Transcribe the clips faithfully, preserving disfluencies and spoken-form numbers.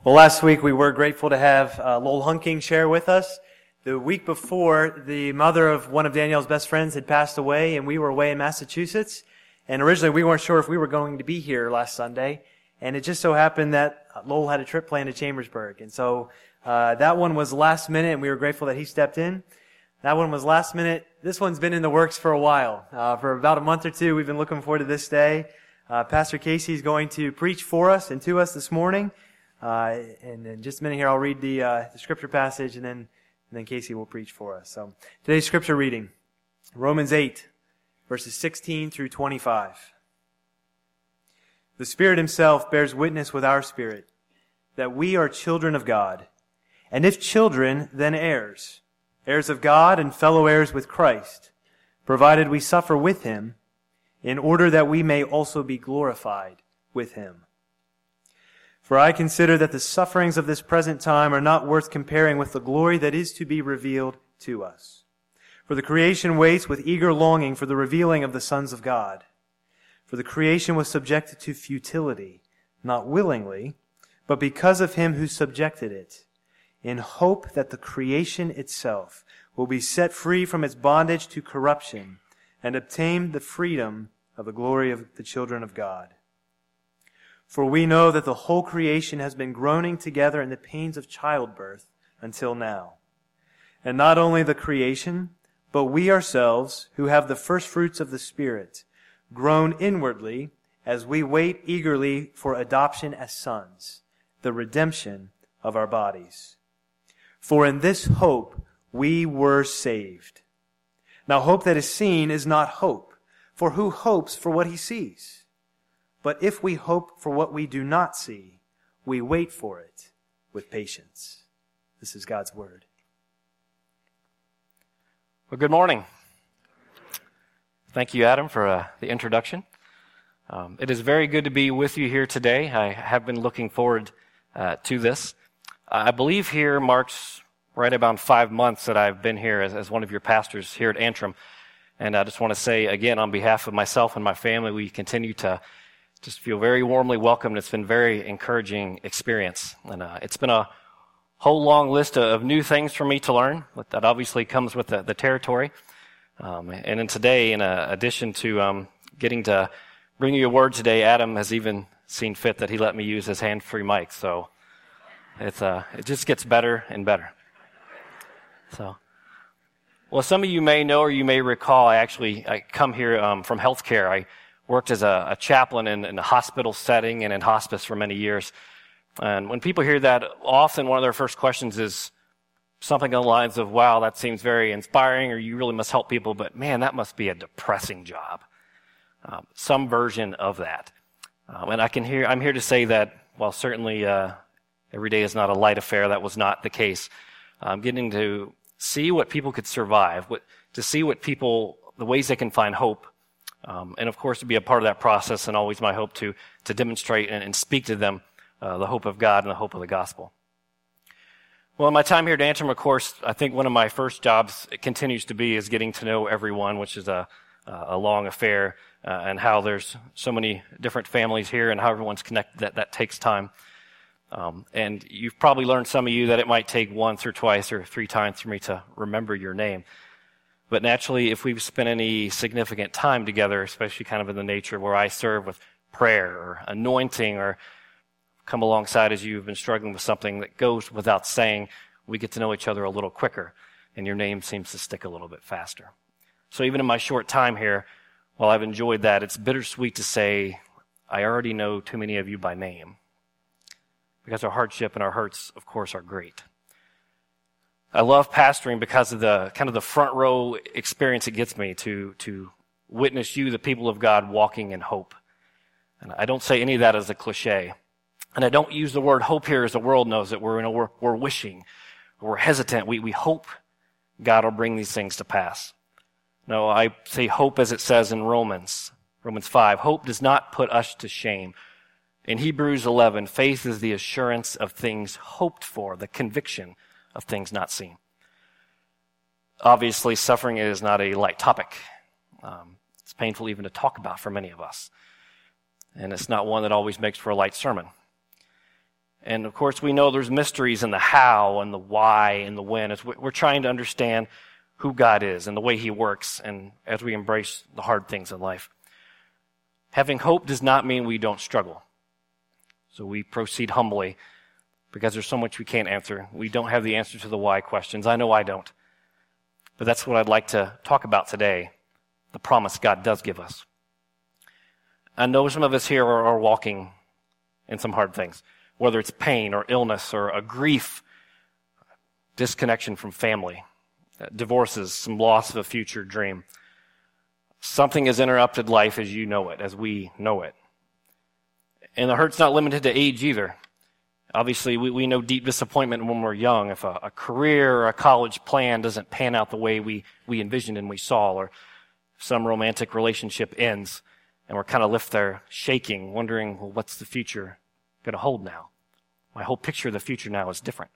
Well, last week we were grateful to have uh, Lowell Hunking share with us. The week before, the mother of one of Danielle's best friends had passed away, and we were away in Massachusetts. And originally we weren't sure if we were going to be here last Sunday. And it just so happened that Lowell had a trip planned to Chambersburg. And so uh, that one was last minute, and we were grateful that he stepped in. That one was last minute. This one's been in the works for a while. Uh, for about a month or two, we've been looking forward to this day. Uh, Pastor Casey is going to preach for us and to us this morning. Uh, and in just a minute here, I'll read the, uh, the scripture passage, and then, and then Casey will preach for us. So today's scripture reading, Romans eight, verses sixteen through twenty-five. The Spirit Himself bears witness with our spirit that we are children of God, and if children, then heirs, heirs of God and fellow heirs with Christ, provided we suffer with Him, in order that we may also be glorified with Him. For I consider that the sufferings of this present time are not worth comparing with the glory that is to be revealed to us. For the creation waits with eager longing for the revealing of the sons of God. For the creation was subjected to futility, not willingly, but because of Him who subjected it, in hope that the creation itself will be set free from its bondage to corruption and obtain the freedom of the glory of the children of God. For we know that the whole creation has been groaning together in the pains of childbirth until now. And not only the creation, but we ourselves, who have the first fruits of the Spirit, groan inwardly as we wait eagerly for adoption as sons, the redemption of our bodies. For in this hope we were saved. Now hope that is seen is not hope, for who hopes for what he sees? But if we hope for what we do not see, we wait for it with patience. This is God's word. Well, good morning. Thank you, Adam, for uh, the introduction. Um, it is very good to be with you here today. I have been looking forward uh, to this. I believe here marks right about five months that I've been here as, as one of your pastors here at Antrim. And I just want to say again, on behalf of myself and my family, we continue to just feel very warmly welcomed. It's been a very encouraging experience. And uh, it's been a whole long list of new things for me to learn. But that obviously comes with the, the territory. Um, and then today, in uh, addition to um, getting to bring you a word today, Adam has even seen fit that he let me use his hand-free mic. So it's uh, it just gets better and better. So, well, some of you may know or you may recall, I actually I come here um, from healthcare. I worked as a, a chaplain in, in a hospital setting and in hospice for many years. And when people hear that, often one of their first questions is something on the lines of, wow, that seems very inspiring, or you really must help people, but man, that must be a depressing job. Um, some version of that. Um, and I can hear, I'm here to say that, while certainly uh, every day is not a light affair, that was not the case. I'm getting to see what people could survive, what, to see what people, the ways they can find hope, um, and of course to be a part of that process, and always my hope to to demonstrate and, and speak to them uh, the hope of God and the hope of the gospel. Well, in my time here at Antrim, of course, I think one of my first jobs, it continues to be, is getting to know everyone, which is a a long affair, uh, and how there's so many different families here and how everyone's connected. That that takes time. Um, and you've probably learned, some of you, that it might take once or twice or three times for me to remember your name. But naturally, if we've spent any significant time together, especially kind of in the nature where I serve with prayer or anointing, or come alongside as you've been struggling with something that goes without saying, we get to know each other a little quicker, and your name seems to stick a little bit faster. So even in my short time here, while I've enjoyed that, it's bittersweet to say I already know too many of you by name. Because our hardship and our hurts, of course, are great. I love pastoring because of the kind of the front row experience it gets me to to witness you, the people of God, walking in hope. And I don't say any of that as a cliche. And I don't use the word hope here as the world knows it. We're, you know, we're, we're wishing, we're hesitant. We, we hope God will bring these things to pass. No, I say hope as it says in Romans, Romans five. Hope does not put us to shame. In Hebrews eleven, faith is the assurance of things hoped for, the conviction of things not seen. Obviously, suffering is not a light topic. Um, it's painful even to talk about for many of us. And it's not one that always makes for a light sermon. And of course, we know there's mysteries in the how and the why and the when. As we're trying to understand who God is and the way he works, and as we embrace the hard things in life. Having hope does not mean we don't struggle. So we proceed humbly because there's so much we can't answer. We don't have the answer to the why questions. I know I don't. But that's what I'd like to talk about today, the promise God does give us. I know some of us here are, are walking in some hard things, whether it's pain or illness or a grief, disconnection from family, divorces, some loss of a future dream. Something has interrupted life as you know it, as we know it. And the hurt's not limited to age either. Obviously, we, we know deep disappointment when we're young. If a, a career or a college plan doesn't pan out the way we, we envisioned and we saw, or some romantic relationship ends, and we're kind of left there shaking, wondering, well, what's the future going to hold now? My whole picture of the future now is different.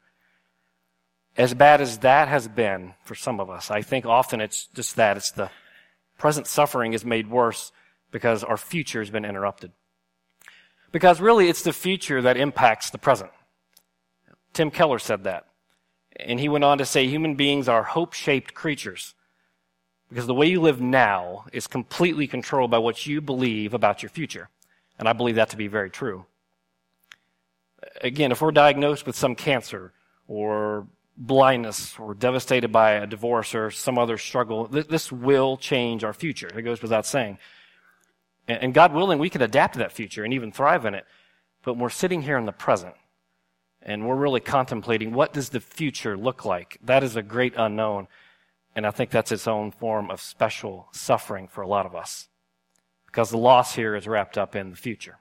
As bad as that has been for some of us, I think often it's just that. It's the present suffering is made worse because our future has been interrupted. Because really, it's the future that impacts the present. Tim Keller said that. And he went on to say, human beings are hope-shaped creatures because the way you live now is completely controlled by what you believe about your future. And I believe that to be very true. Again, if we're diagnosed with some cancer or blindness or devastated by a divorce or some other struggle, th- this will change our future. It goes without saying. And, and God willing, we can adapt to that future and even thrive in it. But when we're sitting here in the present and we're really contemplating what does the future look like, that is a great unknown. And I think that's its own form of special suffering for a lot of us because the loss here is wrapped up in the future.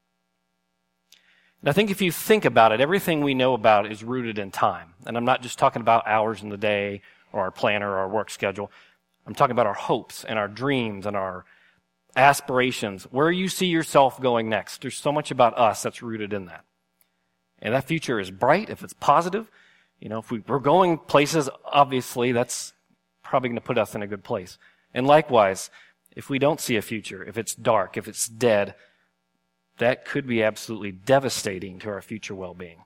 And I think if you think about it, everything we know about is rooted in time. And I'm not just talking about hours in the day or our planner or our work schedule. I'm talking about our hopes and our dreams and our aspirations, where you see yourself going next. There's so much about us that's rooted in that. And that future is bright if it's positive. You know, if we, we're going places, obviously, that's probably going to put us in a good place. And likewise, if we don't see a future, if it's dark, if it's dead, that could be absolutely devastating to our future well-being.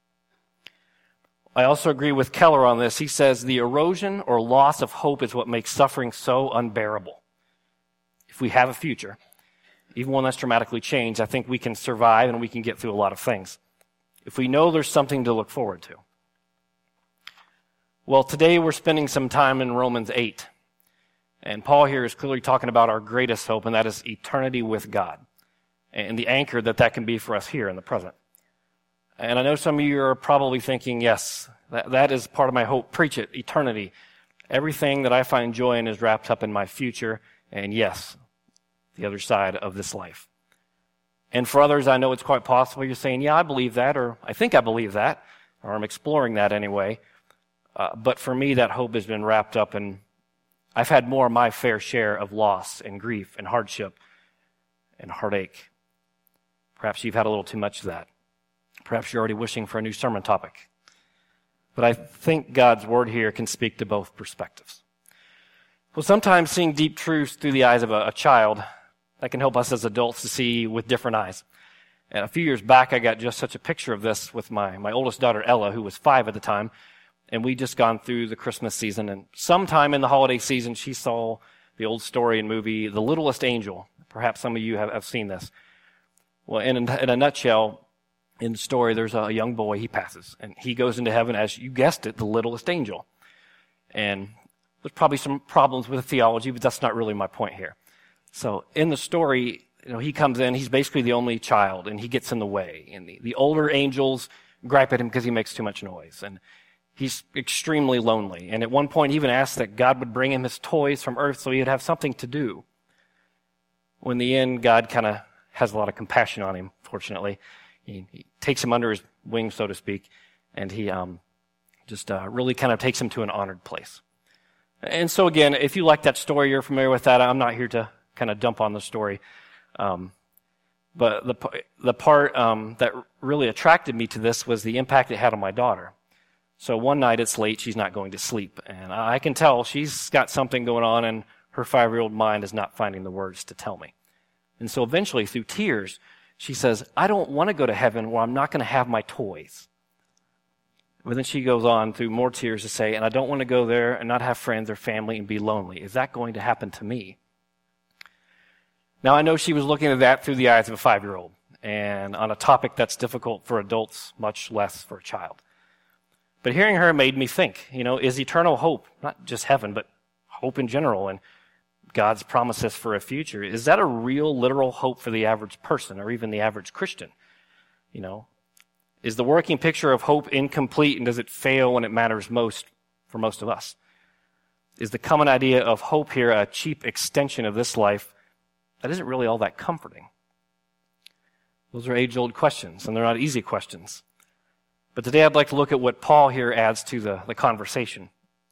I also agree with Keller on this. He says the erosion or loss of hope is what makes suffering so unbearable. If we have a future, even one that's dramatically changed, I think we can survive and we can get through a lot of things. If we know there's something to look forward to. Well, today we're spending some time in Romans eight. And Paul here is clearly talking about our greatest hope, and that is eternity with God. And the anchor that that can be for us here in the present. And I know some of you are probably thinking, yes, that, that is part of my hope. Preach it, eternity. Everything that I find joy in is wrapped up in my future. And yes, the other side of this life. And for others, I know it's quite possible you're saying, yeah, I believe that, or I think I believe that, or I'm exploring that anyway. Uh, but for me, that hope has been wrapped up in, I've had more of my fair share of loss and grief and hardship and heartache. Perhaps you've had a little too much of that. Perhaps you're already wishing for a new sermon topic. But I think God's word here can speak to both perspectives. Well, sometimes seeing deep truths through the eyes of a, a child, that can help us as adults to see with different eyes. And a few years back, I got just such a picture of this with my, my oldest daughter, Ella, who was five at the time. And we just gone through the Christmas season. And sometime in the holiday season, she saw the old story and movie, The Littlest Angel. Perhaps some of you have, have seen this. Well, in, in a nutshell, in the story, there's a young boy, he passes. And he goes into heaven as, you guessed it, the littlest angel. And there's probably some problems with the theology, but that's not really my point here. So in the story, you know, he comes in, he's basically the only child, and he gets in the way. And the, the older angels gripe at him because he makes too much noise. And he's extremely lonely. And at one point, he even asked that God would bring him his toys from earth so he'd have something to do. Well, in the end, God kind of has a lot of compassion on him, fortunately. He, he takes him under his wing, so to speak, and he um, just uh, really kind of takes him to an honored place. And so again, if you like that story, you're familiar with that. I'm not here to kind of dump on the story. Um, but the, the part um, that really attracted me to this was the impact it had on my daughter. So one night it's late, she's not going to sleep. And I can tell she's got something going on and her five-year-old mind is not finding the words to tell me. And so eventually, through tears, She says, I don't want to go to heaven where I'm not going to have my toys. But then she goes on through more tears to say, and I don't want to go there and not have friends or family and be lonely. Is that going to happen to me? Now, I know she was looking at that through the eyes of a five-year-old and on a topic that's difficult for adults, much less for a child. But hearing her made me think, you know, is eternal hope, not just heaven, but hope in general and God's promises for a future, is that a real literal hope for the average person or even the average Christian? You know, is the working picture of hope incomplete, and does it fail when it matters most for most of us? Is the common idea of hope here a cheap extension of this life that isn't really all that comforting? Those are age-old questions, and they're not easy questions. But today I'd like to look at what Paul here adds to the, the conversation.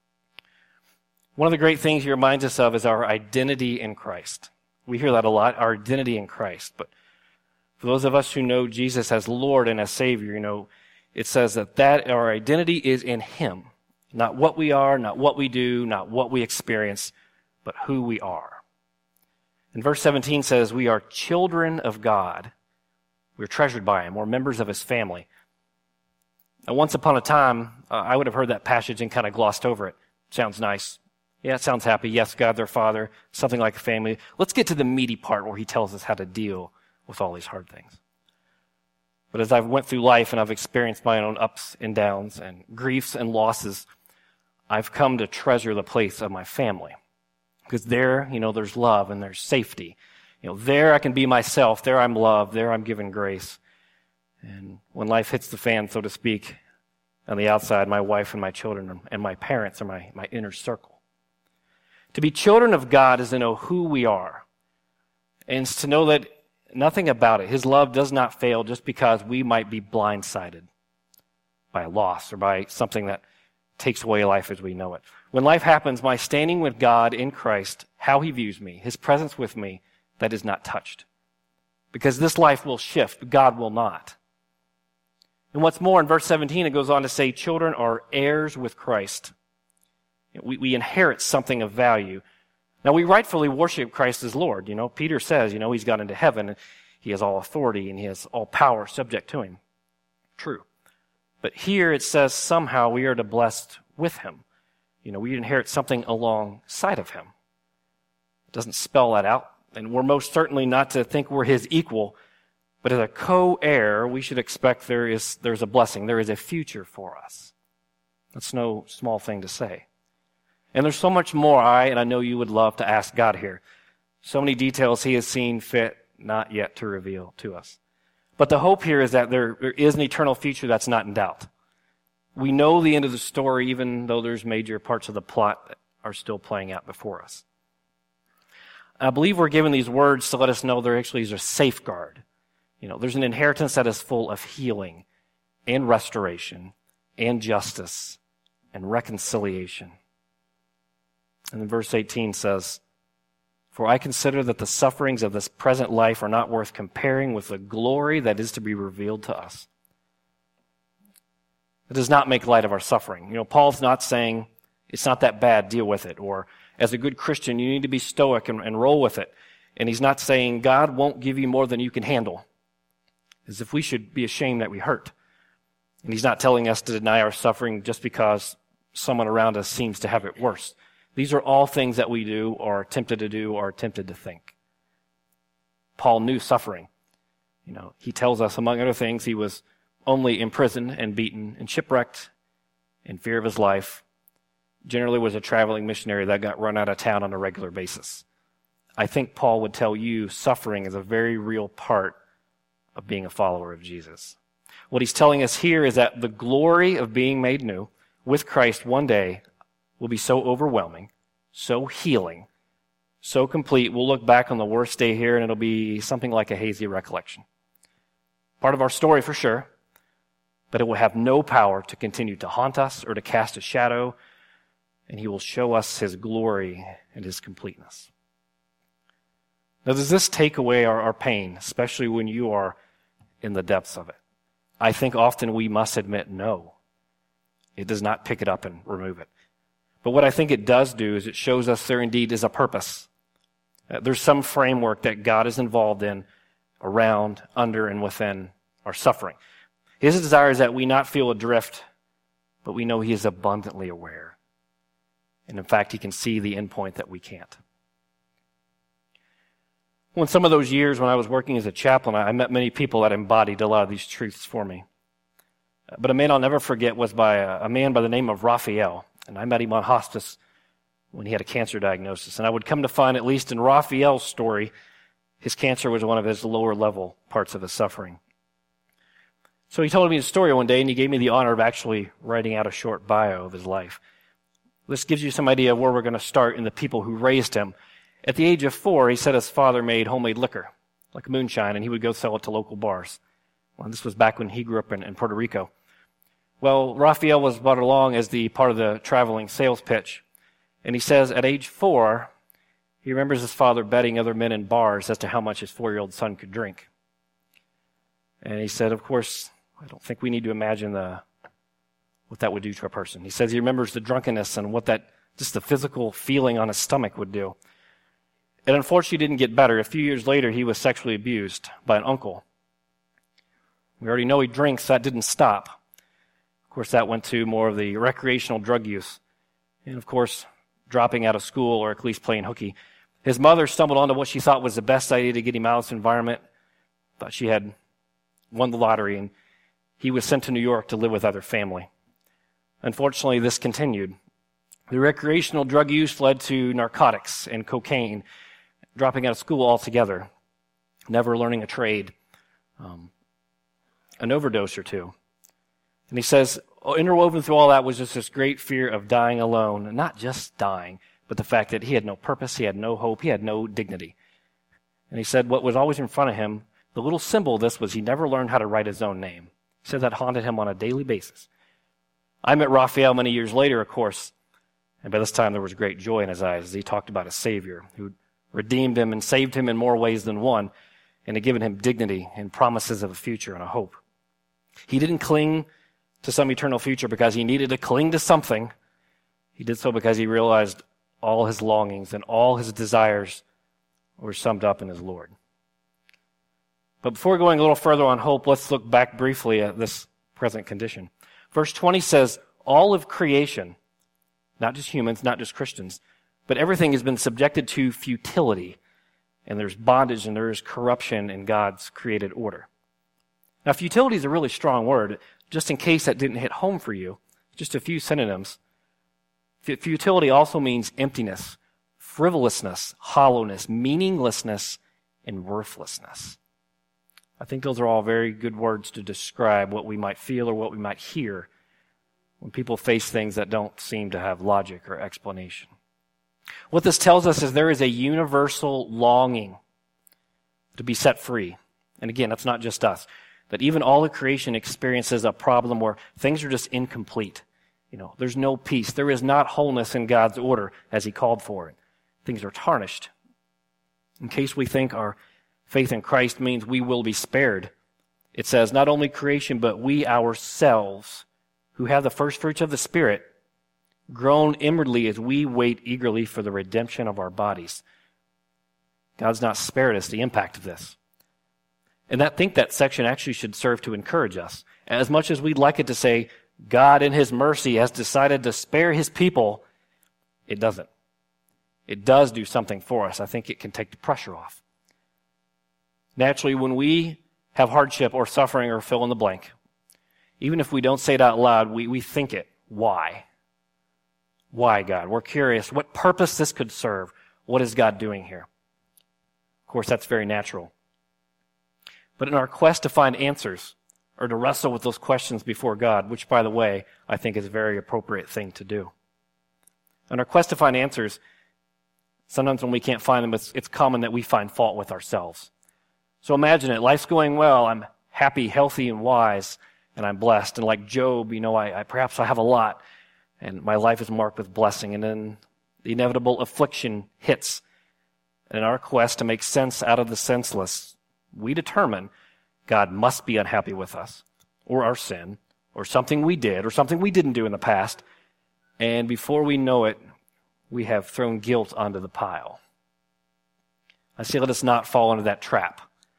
One of the great things he reminds us of is our identity in Christ. We hear that a lot, our identity in Christ. But for those of us who know Jesus as Lord and as Savior, you know, it says that, that our identity is in Him. Not what we are, not what we do, not what we experience, but who we are. And verse seventeen says, we are children of God. We're treasured by Him. We're members of His family. Now, once upon a time, uh, I would have heard that passage and kind of glossed over it. Sounds nice. Yeah, it sounds happy. Yes, God, their Father, something like a family. Let's get to the meaty part where He tells us how to deal with all these hard things. But as I've went through life and I've experienced my own ups and downs and griefs and losses, I've come to treasure the place of my family. Because there, you know, there's love and there's safety. You know, there I can be myself. There I'm loved. There I'm given grace. And when life hits the fan, so to speak, on the outside, my wife and my children and my parents are my, my inner circle. To be children of God is to know who we are. And it's to know that nothing about it, His love does not fail just because we might be blindsided by a loss or by something that takes away life as we know it. When life happens, my standing with God in Christ, how He views me, His presence with me, that is not touched. Because this life will shift, but God will not. And what's more, in verse seventeen, it goes on to say, children are heirs with Christ. We, we inherit something of value. Now, we rightfully worship Christ as Lord. You know, Peter says, you know, He's got into heaven, and He has all authority, and He has all power subject to Him. True. But here it says somehow we are to blessed with Him. You know, we inherit something alongside of Him. It doesn't spell that out, and we're most certainly not to think we're His equal, but as a co-heir, we should expect there is there's a blessing. There is a future for us. That's no small thing to say. And there's so much more I, and I know you would love to ask God here. So many details He has seen fit not yet to reveal to us. But the hope here is that there, there is an eternal future that's not in doubt. We know the end of the story, even though there's major parts of the plot that are still playing out before us. I believe we're given these words to let us know there actually is a safeguard. You know, there's an inheritance that is full of healing and restoration and justice and reconciliation. And then verse eighteen says, for I consider that the sufferings of this present life are not worth comparing with the glory that is to be revealed to us. It does not make light of our suffering. You know, Paul's not saying it's not that bad, deal with it. Or as a good Christian, you need to be stoic and, and roll with it. And he's not saying God won't give you more than you can handle, as if we should be ashamed that we hurt. And he's not telling us to deny our suffering just because someone around us seems to have it worse. These are all things that we do or are tempted to do or are tempted to think. Paul knew suffering. You know, he tells us, among other things, he was only imprisoned and beaten and shipwrecked in fear of his life. Generally was a traveling missionary that got run out of town on a regular basis. I think Paul would tell you suffering is a very real part of being a follower of Jesus. What he's telling us here is that the glory of being made new with Christ one day will be so overwhelming, so healing, so complete, we'll look back on the worst day here and it'll be something like a hazy recollection. Part of our story for sure, but it will have no power to continue to haunt us or to cast a shadow, and He will show us His glory and His completeness. Now, does this take away our, our pain, especially when you are in the depths of it? I think often we must admit no. It does not pick it up and remove it. But what I think it does do is it shows us there indeed is a purpose. Uh, there's some framework that God is involved in around, under, and within our suffering. His desire is that we not feel adrift, but we know he is abundantly aware. And in fact, he can see the end point that we can't. Well, in some of those years when I was working as a chaplain, I met many people that embodied a lot of these truths for me. But a man I'll never forget was by a, a man by the name of Raphael. And I met him on hospice when he had a cancer diagnosis. And I would come to find, at least in Raphael's story, his cancer was one of his lower level parts of his suffering. So he told me his story one day, and he gave me the honor of actually writing out a short bio of his life. This gives you some idea of where we're going to start in the people who raised him. At the age of four, he said his father made homemade liquor, like moonshine, and he would go sell it to local bars. Well, this was back when he grew up in, in Puerto Rico. Well, Raphael was brought along as the part of the traveling sales pitch. And he says at age four, he remembers his father betting other men in bars as to how much his four-year-old son could drink. And he said, of course, I don't think we need to imagine the what that would do to a person. He says he remembers the drunkenness and what that, just the physical feeling on his stomach would do. It unfortunately didn't get better. A few years later, he was sexually abused by an uncle. We already know he drinks. That didn't stop. Of course, that went to more of the recreational drug use. And of course, dropping out of school or at least playing hooky. His mother stumbled onto what she thought was the best idea to get him out of this environment. Thought she had won the lottery, and he was sent to New York to live with other family. Unfortunately, this continued. The recreational drug use led to narcotics and cocaine, dropping out of school altogether, never learning a trade, um, an overdose or two. And he says, interwoven through all that was just this great fear of dying alone, and not just dying, but the fact that he had no purpose, he had no hope, he had no dignity. And he said what was always in front of him, the little symbol of this was he never learned how to write his own name. He said that haunted him on a daily basis. I met Raphael many years later, of course, and by this time there was great joy in his eyes as he talked about a Savior who redeemed him and saved him in more ways than one, and had given him dignity and promises of a future and a hope. He didn't cling to some eternal future because he needed to cling to something. He did so because he realized all his longings and all his desires were summed up in his Lord. But before going a little further on hope, let's look back briefly at this present condition. Verse twenty says, all of creation, not just humans, not just Christians, but everything has been subjected to futility, and there's bondage and there is corruption in God's created order. Now, futility is a really strong word. Just in case that didn't hit home for you, just a few synonyms. Futility also means emptiness, frivolousness, hollowness, meaninglessness, and worthlessness. I think those are all very good words to describe what we might feel or what we might hear when people face things that don't seem to have logic or explanation. What this tells us is there is a universal longing to be set free. And again, that's not just us. That even all of creation experiences a problem where things are just incomplete. You know, there's no peace. There is not wholeness in God's order as he called for it. Things are tarnished. In case we think our faith in Christ means we will be spared, it says not only creation, but we ourselves, who have the first fruits of the Spirit, groan inwardly as we wait eagerly for the redemption of our bodies. God's not spared us the impact of this. And I think that section actually should serve to encourage us. As much as we'd like it to say, God in his mercy has decided to spare his people, it doesn't. It does do something for us. I think it can take the pressure off. Naturally, when we have hardship or suffering or fill in the blank, even if we don't say it out loud, we, we think it. Why? Why, God? We're curious what purpose this could serve. What is God doing here? Of course, that's very natural. But in our quest to find answers, or to wrestle with those questions before God, which, by the way, I think is a very appropriate thing to do. In our quest to find answers, sometimes when we can't find them, it's, it's common that we find fault with ourselves. So imagine it. Life's going well. I'm happy, healthy, and wise, and I'm blessed. And like Job, you know, I, I perhaps I have a lot, and my life is marked with blessing. And then the inevitable affliction hits. And in our quest to make sense out of the senseless, we determine God must be unhappy with us, or our sin, or something we did, or something we didn't do in the past. And before we know it, we have thrown guilt onto the pile. I say let us not fall into that trap.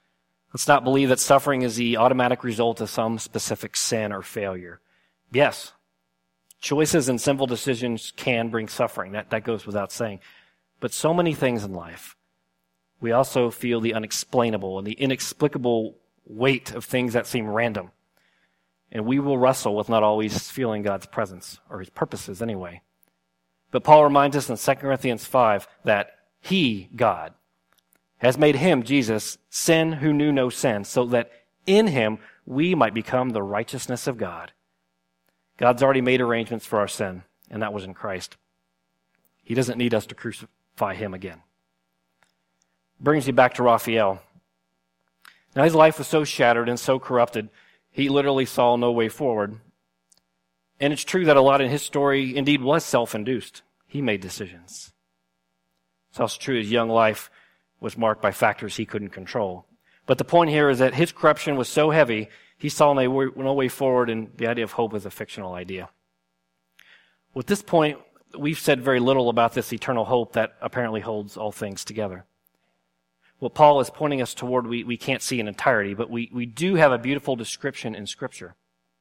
Let's not believe that suffering is the automatic result of some specific sin or failure. Yes, choices and sinful decisions can bring suffering. That, that goes without saying. But so many things in life, we also feel the unexplainable and the inexplicable weight of things that seem random. And we will wrestle with not always feeling God's presence, or his purposes anyway. But Paul reminds us in Second Corinthians five that he, God, has made him, Jesus, sin who knew no sin, so that in him we might become the righteousness of God. God's already made arrangements for our sin, and that was in Christ. He doesn't need us to crucify him again. Brings you back to Raphael. Now his life was so shattered and so corrupted, he literally saw no way forward. And it's true that a lot in his story indeed was self-induced. He made decisions. It's also true his young life was marked by factors he couldn't control. But the point here is that his corruption was so heavy, he saw no way, no way forward, and the idea of hope was a fictional idea. Well, at this point, we've said very little about this eternal hope that apparently holds all things together. What Paul is pointing us toward, we, we can't see in entirety, but we, we do have a beautiful description in Scripture.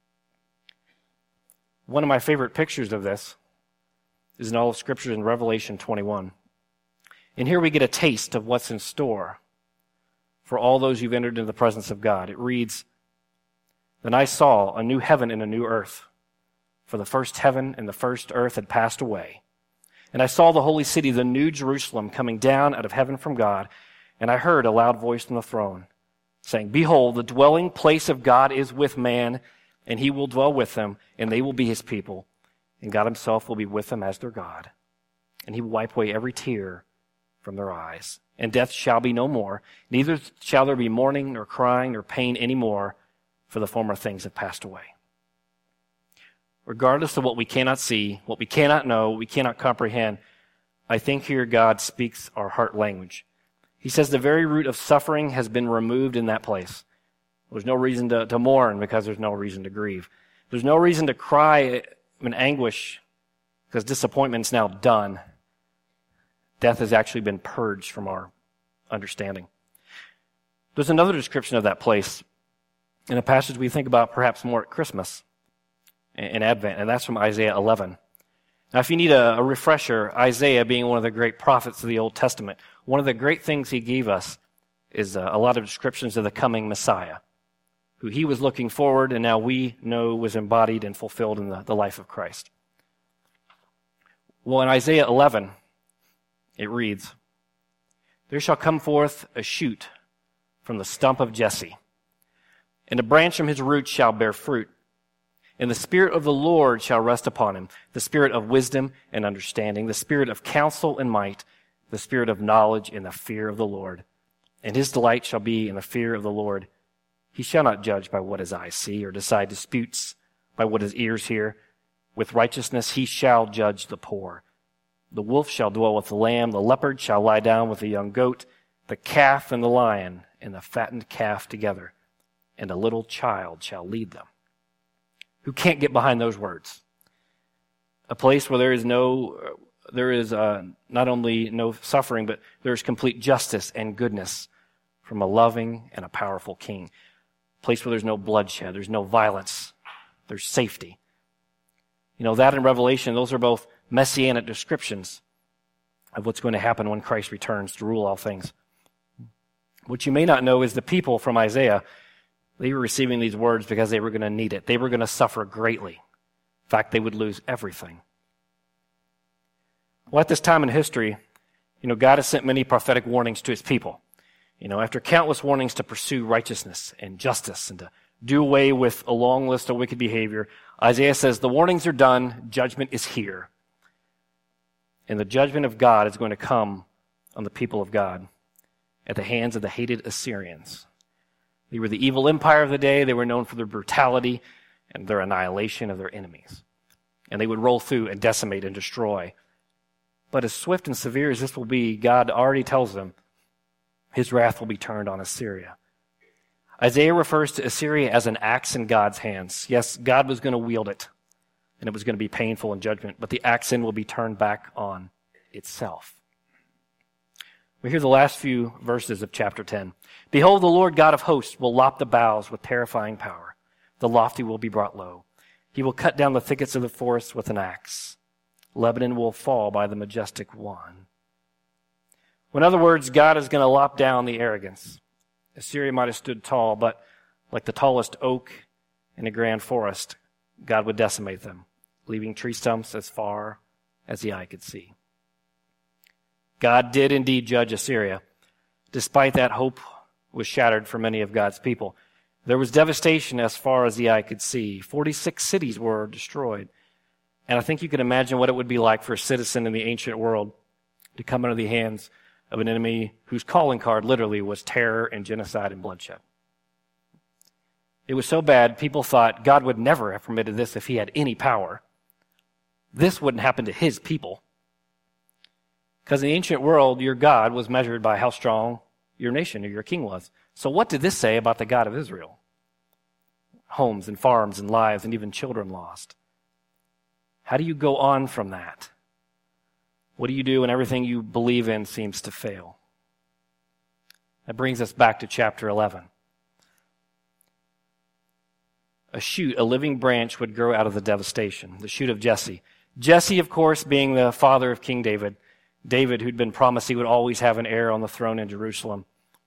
One of my favorite pictures of this is in all of Scripture in Revelation twenty-one. And here we get a taste of what's in store for all those who've entered into the presence of God. It reads, "Then I saw a new heaven and a new earth, for the first heaven and the first earth had passed away. And I saw the holy city, the new Jerusalem, coming down out of heaven from God. And I heard a loud voice from the throne, saying, Behold, the dwelling place of God is with man, and he will dwell with them, and they will be his people. And God himself will be with them as their God. And he will wipe away every tear from their eyes. And death shall be no more, neither shall there be mourning, nor crying, nor pain any more, for the former things have passed away." Regardless of what we cannot see, what we cannot know, what we cannot comprehend, I think here God speaks our heart language. He says the very root of suffering has been removed in that place. There's no reason to, to mourn because there's no reason to grieve. There's no reason to cry in anguish because disappointment's now done. Death has actually been purged from our understanding. There's another description of that place in a passage we think about perhaps more at Christmas and Advent, and that's from Isaiah eleven. Now, if you need a, a refresher, Isaiah being one of the great prophets of the Old Testament, one of the great things he gave us is a, a lot of descriptions of the coming Messiah, who he was looking forward and now we know was embodied and fulfilled in the, the life of Christ. Well, in Isaiah eleven, it reads, "There shall come forth a shoot from the stump of Jesse, and a branch from his roots shall bear fruit. And the Spirit of the Lord shall rest upon him, the Spirit of wisdom and understanding, the Spirit of counsel and might, the Spirit of knowledge and the fear of the Lord. And his delight shall be in the fear of the Lord. He shall not judge by what his eyes see, or decide disputes by what his ears hear. With righteousness he shall judge the poor. The wolf shall dwell with the lamb, the leopard shall lie down with the young goat, the calf and the lion and the fattened calf together, and a little child shall lead them." Who can't get behind those words? A place where there is no, there is uh, not only no suffering, but there is complete justice and goodness from a loving and a powerful king. A place where there's no bloodshed, there's no violence, there's safety. You know, that in Revelation, those are both messianic descriptions of what's going to happen when Christ returns to rule all things. What you may not know is the people from Isaiah, they were receiving these words because they were going to need it. They were going to suffer greatly. In fact, they would lose everything. Well, at this time in history, you know, God has sent many prophetic warnings to his people. You know, after countless warnings to pursue righteousness and justice and to do away with a long list of wicked behavior, Isaiah says, the warnings are done, judgment is here. And the judgment of God is going to come on the people of God at the hands of the hated Assyrians. They were the evil empire of the day. They were known for their brutality and their annihilation of their enemies. And they would roll through and decimate and destroy. But as swift and severe as this will be, God already tells them his wrath will be turned on Assyria. Isaiah refers to Assyria as an axe in God's hands. Yes, God was going to wield it, and it was going to be painful in judgment, but the axe end will be turned back on itself. We hear the last few verses of chapter ten. Behold, the Lord God of hosts will lop the boughs with terrifying power. The lofty will be brought low. He will cut down the thickets of the forest with an axe. Lebanon will fall by the majestic one. In other words, God is going to lop down the arrogance. Assyria might have stood tall, but like the tallest oak in a grand forest, God would decimate them, leaving tree stumps as far as the eye could see. God did indeed judge Assyria. Despite that, hope was shattered for many of God's people. There was devastation as far as the eye could see. forty-six cities were destroyed. And I think you can imagine what it would be like for a citizen in the ancient world to come into the hands of an enemy whose calling card literally was terror and genocide and bloodshed. It was so bad, people thought God would never have permitted this if he had any power. This wouldn't happen to his people. Because in the ancient world, your God was measured by how strong your nation or your king was. So what did this say about the God of Israel? Homes and farms and lives and even children lost. How do you go on from that? What do you do when everything you believe in seems to fail? That brings us back to chapter eleven. A shoot, a living branch would grow out of the devastation, the shoot of Jesse. Jesse, of course, being the father of King David. David, who'd been promised he would always have an heir on the throne in Jerusalem.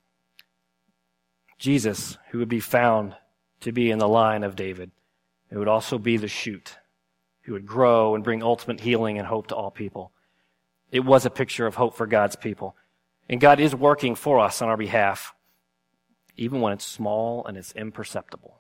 Jesus, who would be found to be in the line of David. It would also be the shoot, who would grow and bring ultimate healing and hope to all people. It was a picture of hope for God's people. And God is working for us on our behalf, even when it's small and it's imperceptible.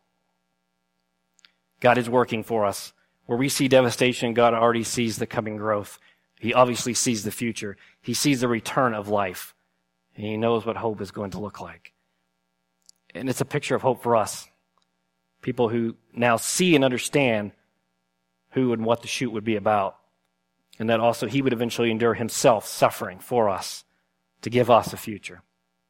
God is working for us. Where we see devastation, God already sees the coming growth. He obviously sees the future. He sees the return of life. And he knows what hope is going to look like. And it's a picture of hope for us. People who now see and understand who and what the shoot would be about. And that also he would eventually endure himself suffering for us to give us a future.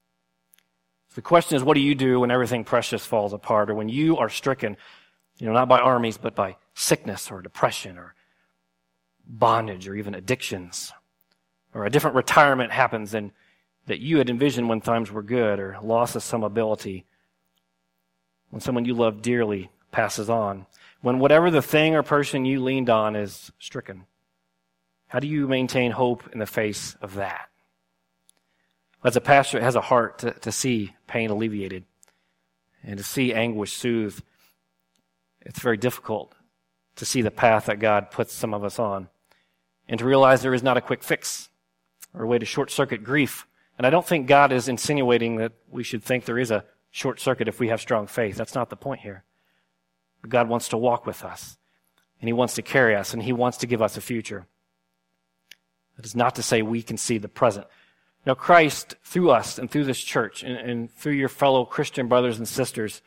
So the question is, what do you do when everything precious falls apart, or when you are stricken, you know, not by armies, but by sickness or depression or bondage or even addictions, or a different retirement happens than that you had envisioned when times were good, or loss of some ability, when someone you love dearly passes on, when whatever the thing or person you leaned on is stricken. How do you maintain hope in the face of that? As a pastor, it has a heart to, to see pain alleviated and to see anguish soothed. It's very difficult to see the path that God puts some of us on and to realize there is not a quick fix or a way to short-circuit grief. And I don't think God is insinuating that we should think there is a short circuit if we have strong faith. That's not the point here. But God wants to walk with us, and he wants to carry us, and he wants to give us a future. That is not to say we can see the present. Now, Christ, through us and through this church and, and through your fellow Christian brothers and sisters,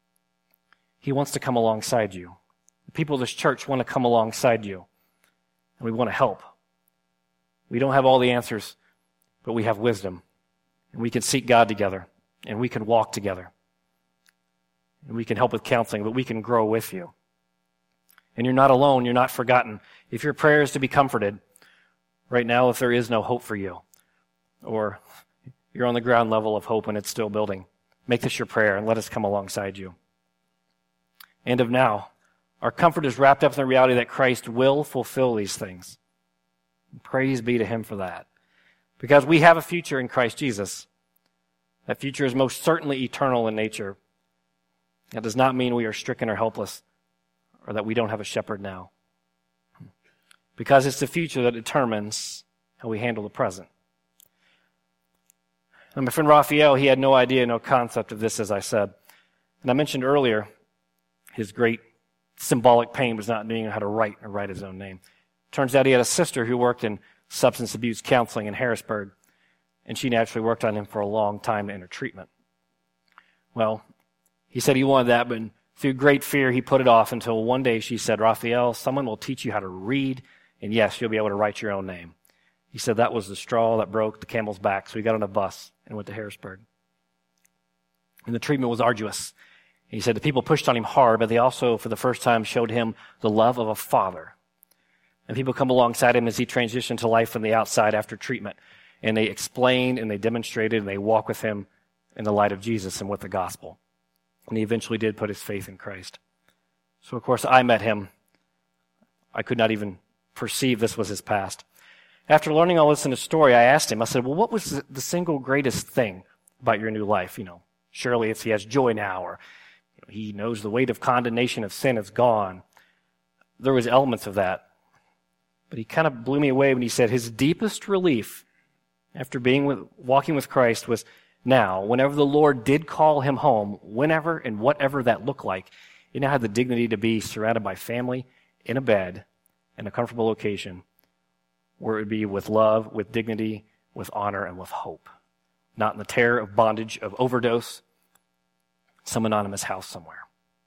he wants to come alongside you. The people of this church want to come alongside you, and we want to help. We don't have all the answers, but we have wisdom, and we can seek God together, and we can walk together, and we can help with counseling, but we can grow with you. And you're not alone. You're not forgotten. If your prayer is to be comforted, right now, if there is no hope for you, or you're on the ground level of hope and it's still building, make this your prayer and let us come alongside you. And of now, our comfort is wrapped up in the reality that Christ will fulfill these things. Praise be to him for that. Because we have a future in Christ Jesus. That future is most certainly eternal in nature. That does not mean we are stricken or helpless, or that we don't have a shepherd now. Because it's the future that determines how we handle the present. And my friend Raphael, he had no idea, no concept of this, as I said. And I mentioned earlier, his great symbolic pain was not knowing how to write or write his own name. Turns out he had a sister who worked in substance abuse counseling in Harrisburg, and she naturally worked on him for a long time to enter treatment. Well, he said he wanted that, but through great fear, he put it off until one day she said, Raphael, someone will teach you how to read, and yes, you'll be able to write your own name. He said that was the straw that broke the camel's back, so he got on a bus and went to Harrisburg. And the treatment was arduous. He said the people pushed on him hard, but they also, for the first time, showed him the love of a father. And people come alongside him as he transitioned to life from the outside after treatment. and they explained and they demonstrated and they walked with him in the light of Jesus and with the gospel. And he eventually did put his faith in Christ. So, of course, I met him. I could not even perceive this was his past. After learning all this in his story, I asked him, I said, well, what was the single greatest thing about your new life? You know, surely it's he has joy now, or you know, he knows the weight of condemnation of sin is gone. There was elements of that. But he kind of blew me away when he said his deepest relief after being with, walking with Christ was now, whenever the Lord did call him home, whenever and whatever that looked like, he now had the dignity to be surrounded by family, in a bed, in a comfortable location, where it would be with love, with dignity, with honor, and with hope. Not in the terror of bondage, of overdose, some anonymous house somewhere.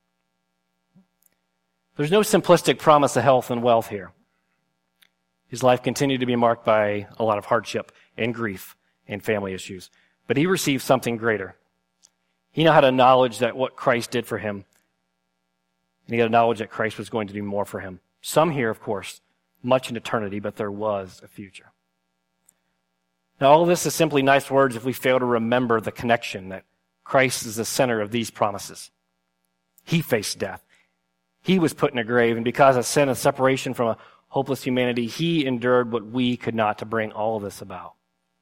There's no simplistic promise of health and wealth here. His life continued to be marked by a lot of hardship and grief and family issues. But he received something greater. He now had a knowledge that what Christ did for him, and he had a knowledge that Christ was going to do more for him. Some here, of course, much in eternity, but there was a future. Now, all of this is simply nice words if we fail to remember the connection that Christ is the center of these promises. He faced death. He was put in a grave, and because of sin and separation from a hopeless humanity, he endured what we could not to bring all of this about.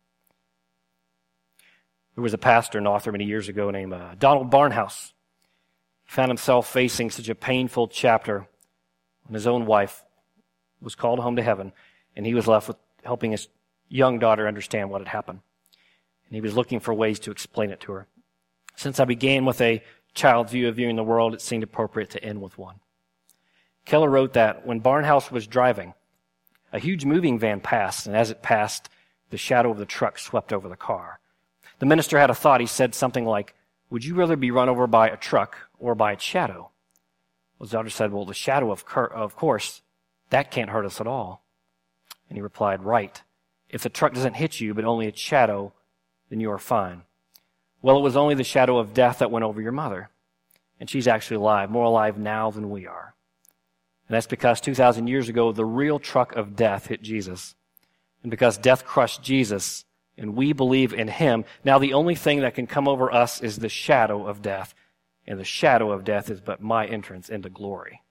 There was a pastor and author many years ago named uh, Donald Barnhouse. He found himself facing such a painful chapter when his own wife was called home to heaven, and he was left with helping his young daughter understand what had happened. And he was looking for ways to explain it to her. Since I began with a child's view of viewing the world, it seemed appropriate to end with one. Keller wrote that when Barnhouse was driving, a huge moving van passed, and as it passed, the shadow of the truck swept over the car. The minister had a thought. He said something like, would you rather be run over by a truck or by its shadow? Well, his daughter said, well, the shadow, of, cur- of course, that can't hurt us at all. And he replied, right. If the truck doesn't hit you, but only its shadow, then you are fine. Well, it was only the shadow of death that went over your mother. And she's actually alive, more alive now than we are. And that's because two thousand years ago, the real truck of death hit Jesus. And because death crushed Jesus, and we believe in him, now the only thing that can come over us is the shadow of death. And the shadow of death is but my entrance into glory.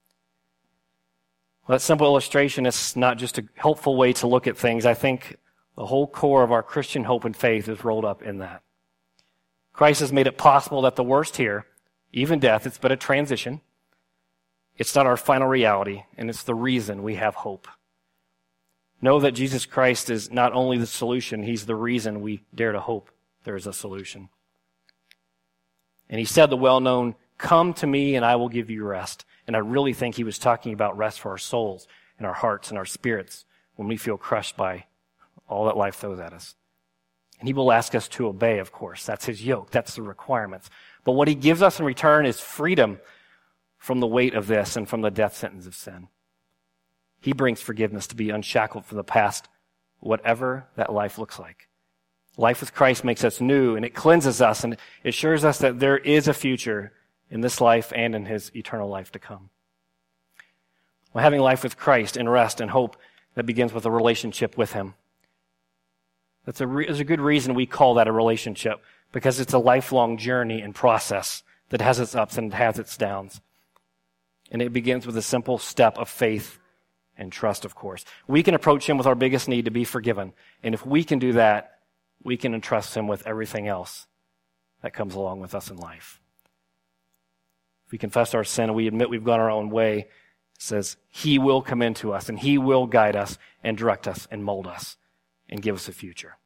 Well, that simple illustration is not just a helpful way to look at things. I think the whole core of our Christian hope and faith is rolled up in that. Christ has made it possible that the worst here, even death, it's but a transition. It's not our final reality, and it's the reason we have hope. Know that Jesus Christ is not only the solution, he's the reason we dare to hope there is a solution. And he said the well-known, come to me and I will give you rest. And I really think he was talking about rest for our souls and our hearts and our spirits when we feel crushed by all that life throws at us. And he will ask us to obey, of course. That's his yoke. That's the requirements. But what he gives us in return is freedom from the weight of this and from the death sentence of sin. He brings forgiveness to be unshackled from the past, whatever that life looks like. Life with Christ makes us new, and it cleanses us, and it assures us that there is a future in this life and in his eternal life to come. Well, having life with Christ and rest and hope, that begins with a relationship with him. That's a, re- there's a good reason we call that a relationship, because it's a lifelong journey and process that has its ups and it has its downs. And it begins with a simple step of faith and trust, of course. We can approach him with our biggest need to be forgiven. And if we can do that, we can entrust him with everything else that comes along with us in life. If we confess our sin and we admit we've gone our own way, it says he will come into us and he will guide us and direct us and mold us and give us a future.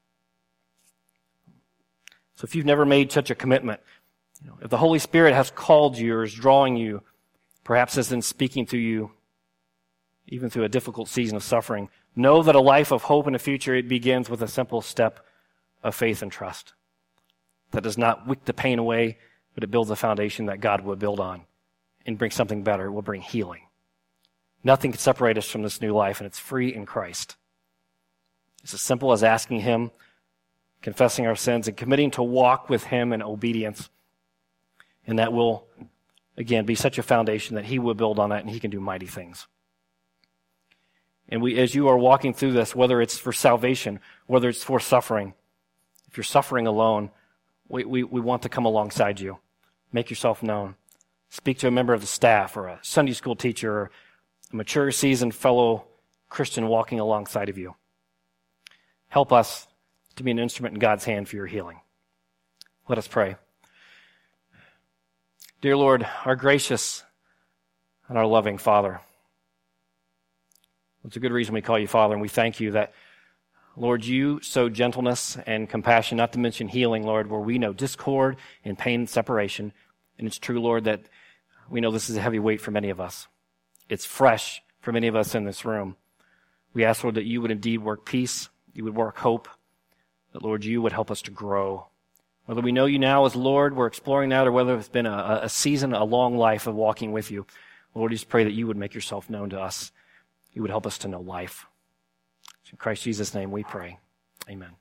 So if you've never made such a commitment, you know, if the Holy Spirit has called you or is drawing you, perhaps has been speaking to you, even through a difficult season of suffering, know that a life of hope in the future, it begins with a simple step of faith and trust. That does not wick the pain away, but it builds a foundation that God will build on and bring something better. It will bring healing. Nothing can separate us from this new life, and it's free in Christ. It's as simple as asking him, confessing our sins, and committing to walk with him in obedience. And that will, again, be such a foundation that he will build on that and he can do mighty things. And we, as you are walking through this, whether it's for salvation, whether it's for suffering, if you're suffering alone, we, we, we want to come alongside you. Make yourself known. Speak to a member of the staff or a Sunday school teacher or a mature, seasoned fellow Christian walking alongside of you. Help us to be an instrument in God's hand for your healing. Let us pray. Dear Lord, our gracious and our loving Father, it's a good reason we call you Father, and we thank you that, Lord, you sow gentleness and compassion, not to mention healing, Lord, where we know discord and pain and separation. And it's true, Lord, that we know this is a heavy weight for many of us. It's fresh for many of us in this room. We ask, Lord, that you would indeed work peace, you would work hope, that, Lord, you would help us to grow. Whether we know you now as Lord, we're exploring that, or whether it's been a, a season, a long life of walking with you, Lord, we just pray that you would make yourself known to us. You would help us to know life. In Christ Jesus' name we pray. Amen.